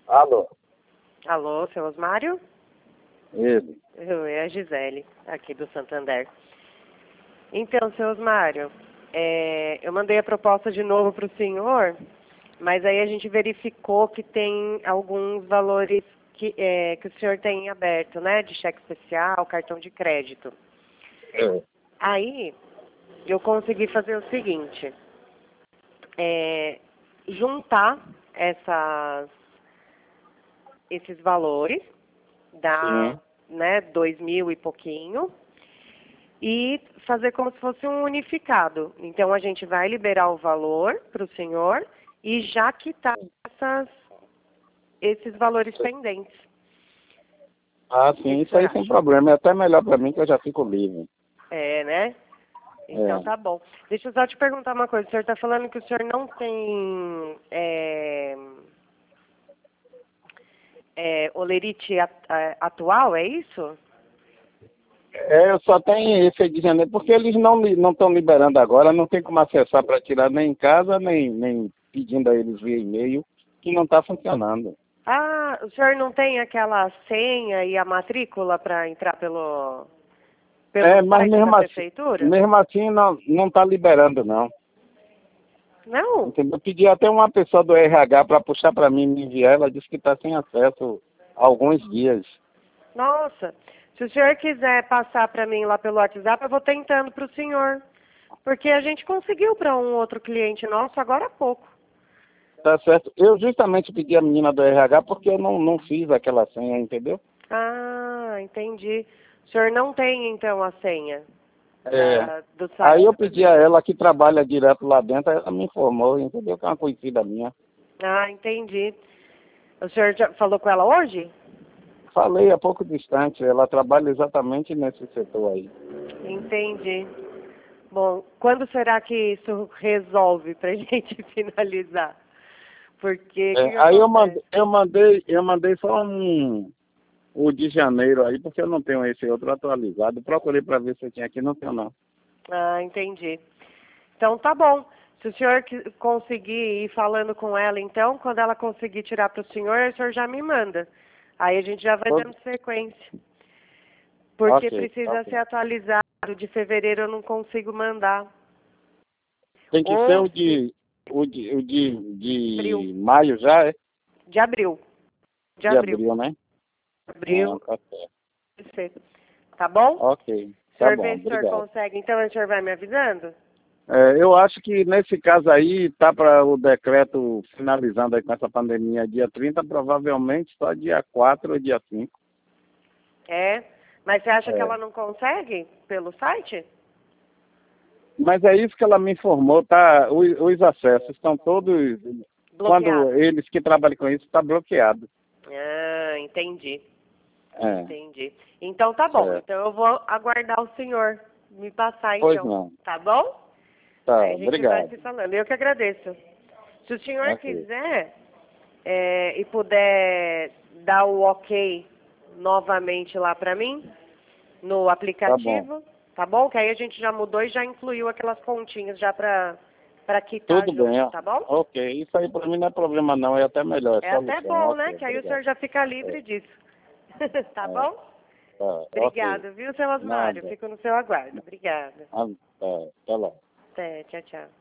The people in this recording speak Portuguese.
Alô? Alô, seu Osmário? Ele. É a Gisele, aqui do Santander. Então, seu Osmário, eu mandei a proposta de novo para o senhor, mas aí a gente verificou que tem alguns valores que o senhor tem em aberto, né? De cheque especial, cartão de crédito. Aí, eu consegui fazer o seguinte, juntar esses valores, dá, Sim. né, 2.000 e pouquinho, e fazer como se fosse um unificado. Então, a gente vai liberar o valor para o senhor e já quitar esses valores pendentes. Ah, sim, isso aí sem problema. É até melhor para mim que eu já fico livre. É, né? Então tá bom. Deixa eu só te perguntar uma coisa. O senhor está falando que o senhor não tem olerite atual, é isso? Eu só tenho esse aí de janeiro, porque eles não estão liberando agora, não tem como acessar para tirar nem em casa, nem pedindo a eles via e-mail, que não está funcionando. Ah, o senhor não tem aquela senha e a matrícula para entrar pelo Mas site da prefeitura? mesmo assim não está liberando, não. Não? Entendeu? Eu pedi até uma pessoa do RH para puxar para mim e me enviar, ela disse que está sem acesso há alguns dias. Nossa, se o senhor quiser passar para mim lá pelo WhatsApp, eu vou tentando para o senhor. Porque a gente conseguiu para um outro cliente nosso agora há pouco. Tá certo. Eu justamente pedi a menina do RH porque eu não fiz aquela senha, entendeu? Ah, entendi. O senhor não tem, então, a senha do site Aí eu da pedi a prefeitura? ela que trabalha direto lá dentro, ela me informou, entendeu? Que é uma conhecida minha. Ah, entendi. O senhor já falou com ela hoje? Falei há pouco distante, ela trabalha exatamente nesse setor aí. Entendi. Bom, quando será que isso resolve pra gente finalizar? Porque o que Aí acontece? eu mandei só o de janeiro aí, porque eu não tenho esse outro atualizado. Procurei para ver se eu tinha aqui, não tenho não. Ah, entendi. Então tá bom. Se o senhor conseguir ir falando com ela, então, quando ela conseguir tirar para o senhor já me manda. Aí a gente já vai dando sequência. Porque precisa ser atualizado. De fevereiro eu não consigo mandar. Tem que ser o de maio já, é? De abril. De De abril. abril, né? Abril. Tá certo. Perfeito. Tá bom? Ok, O tá senhor bom, vê se o senhor obrigado. consegue. Então o senhor vai me avisando? Eu acho que nesse caso aí, tá para o decreto finalizando aí com essa pandemia dia 30, provavelmente só dia 4 ou dia 5. É. Mas você acha que ela não consegue pelo site? Mas é isso que ela me informou, tá? Os acessos estão todos, quando Bloqueado. eles que trabalham com isso, está bloqueado. Ah, entendi. É, Entendi. Então tá bom. certo. Então eu vou aguardar o senhor me passar Pois então. não. Tá bom? Tá, Aí a gente vai obrigado. se falando. Eu que agradeço. Se o senhor Ok. quiser e puder dar o ok novamente lá pra mim, no Tá bom. aplicativo, tá bom? Que aí a gente já mudou e já incluiu aquelas continhas já pra quitar Tudo bem, junto, ó. tá bom? Ok, isso aí para mim não é problema não, é até melhor, é É até solução. bom, né? Ok, Que aí o senhor obrigado. já fica livre É, disso. Tá é, bom? tá, ok. Obrigada, viu, seu Osmário? Nada. Fico no seu aguardo. Obrigada. Ah, tá, até lá. Até, tchau, tchau.